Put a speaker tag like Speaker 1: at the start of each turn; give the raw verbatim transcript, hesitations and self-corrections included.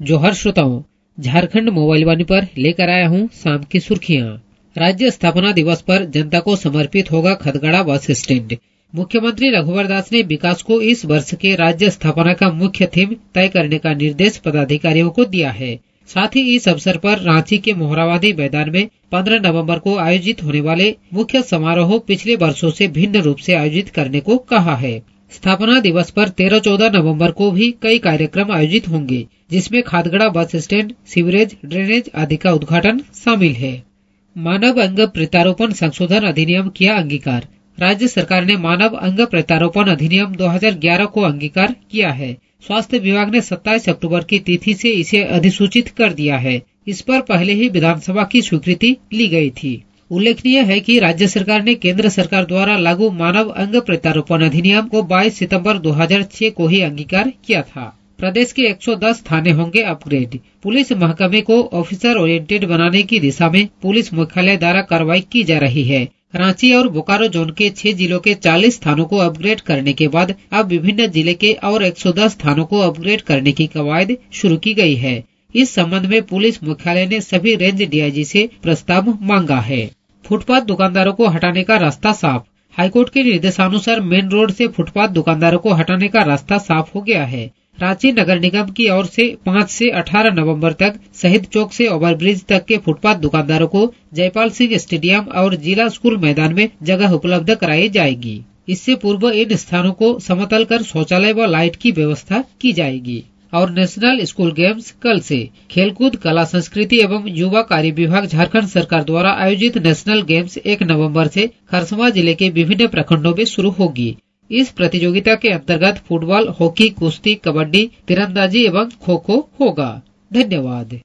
Speaker 1: जोहर श्रोताओं, झारखंड मोबाइल वाणी पर लेकर आया हूँ शाम की सुर्खियाँ। राज्य स्थापना दिवस पर जनता को समर्पित होगा खदगड़ा बस स्टैंड। मुख्यमंत्री रघुवर दास ने विकास को इस वर्ष के राज्य स्थापना का मुख्य थीम तय करने का निर्देश पदाधिकारियों को दिया है। साथ ही इस अवसर पर रांची के मोहरावादी मैदान में पंद्रह नवंबर को आयोजित होने वाले मुख्य समारोह पिछले वर्षों से भिन्न रूप से आयोजित करने को कहा है। स्थापना दिवस पर तेरह चौदह नवंबर को भी कई कार्यक्रम आयोजित होंगे, जिसमें Khadgarha bus stand, sewerage, drainage आदि का उद्घाटन शामिल है। मानव अंग प्रत्यारोपण संशोधन अधिनियम किया अंगीकार। राज्य सरकार ने मानव अंग प्रत्यारोपण अधिनियम दो हज़ार ग्यारह को अंगीकार किया है। स्वास्थ्य विभाग ने सत्ताईस अक्टूबर की तिथि से इसे अधिसूचित कर दिया है। इस पर पहले ही विधानसभा की स्वीकृति ली गई थी। उल्लेखनीय है कि राज्य सरकार ने केंद्र सरकार द्वारा लागू मानव अंग प्रत्यारोपण अधिनियम को बाईस सितंबर दो हज़ार छह को ही अंगीकार किया था। प्रदेश के एक सौ दस थाने होंगे अपग्रेड। पुलिस महकमे को ऑफिसर ओरिएंटेड बनाने की दिशा में पुलिस मुख्यालय द्वारा कार्रवाई की जा रही है। रांची और बोकारो जोन के छह जिलों के चालीस थानों को अपग्रेड करने के बाद अब विभिन्न जिले के और एक सौ दस थानों को अपग्रेड करने की कवायद शुरू की गई है। इस संबंध में पुलिस मुख्यालय ने सभी रेंज डीआईजी से प्रस्ताव मांगा है। फुटपाथ दुकानदारों को हटाने का रास्ता साफ। हाईकोर्ट के निर्देशानुसार मेन रोड से फुटपाथ दुकानदारों को हटाने का रास्ता साफ हो गया है। रांची नगर निगम की ओर से पाँच से अठारह नवंबर तक शहीद चौक से ओवरब्रिज तक के फुटपाथ दुकानदारों को जयपाल सिंह स्टेडियम और जिला स्कूल मैदान में जगह उपलब्ध कराई जाएगी। इससे पूर्व इन स्थानों को समतल कर शौचालय व लाइट की व्यवस्था की जाएगी। और नेशनल स्कूल गेम्स कल से। खेलकूद, कला संस्कृति एवं युवा कार्य विभाग झारखंड सरकार द्वारा आयोजित नेशनल गेम्स एक नवंबर से खरसवां जिले के विभिन्न प्रखंडों में शुरू होगी। इस प्रतियोगिता के अंतर्गत फुटबॉल, हॉकी, कुश्ती, कबड्डी, तीरंदाजी एवं खो खो होगा। धन्यवाद।